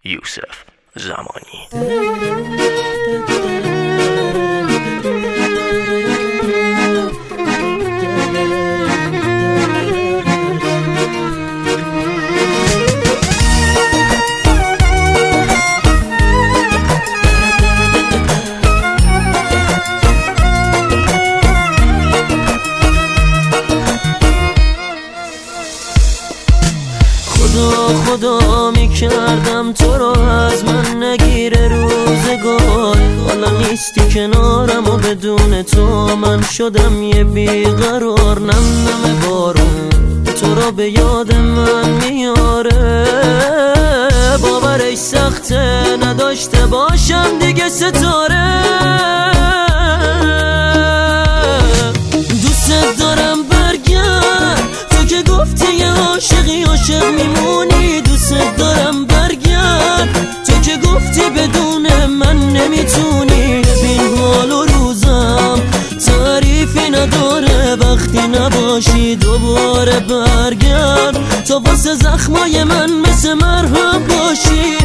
یوسف زمانی. خدا میکردم تو رو از من نگیره روزگار، حالا نیستی کنارم و بدون تو من شدم یه بیقرار. نم بارون تو رو به یاد من میاره، باورش سخته نداشته باشم دیگه ستاره. دوست دارم برگرد تو که گفتی یه عاشقی عاشق میمونی. دوست دارم برگرد تو که گفتی بدون من نمیتونی. ببین حال و روزم تعریفی نداره، وقتی نباشی دوباره برگرد تا واسه زخمای من مثل مرهم باشی.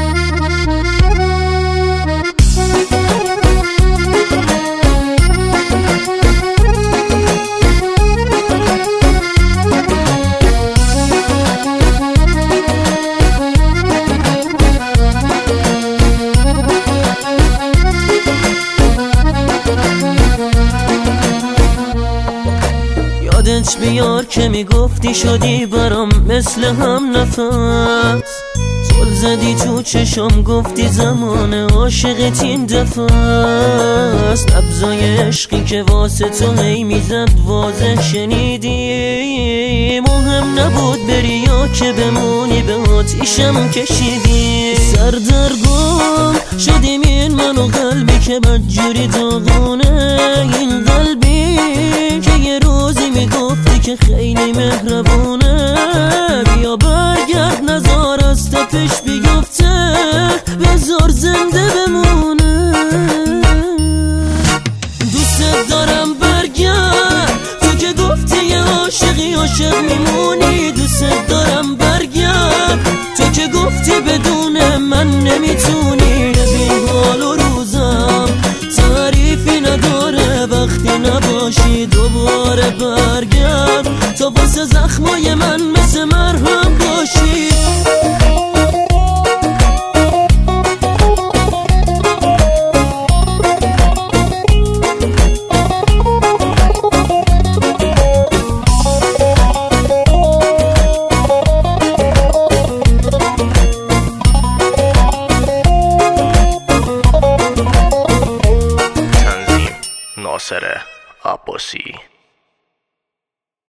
یادت بیار که میگفتی شدی برام مثل هم نفس، زل زدی تو چشم گفتی زمان عاشقت این دفعه است. نبضای عشقی که واسه تو هی میزد واضح شنیدی، مهم نبود بری یا که بمونی به آتیشم کشیدی. سردرگم شدیم این من و قلبی که بدجوری داغونه، این قلبی که یه روزی میگفتی که خیلی مهربونه. بیا برگرد نزار از تپش بیفته، بذار زنده بمونه. دوست دارم برگرد تو که گفتی یه عاشقی عاشق میمونی. دوست دارم برگرد تو که گفتی بدون من نمیتونی. ببین حال و روزم تعریفی نداره، وقتی نباشی دوباره برگرد تا واسه زخمای من مثل مرهم باشی. ناصر عباسی.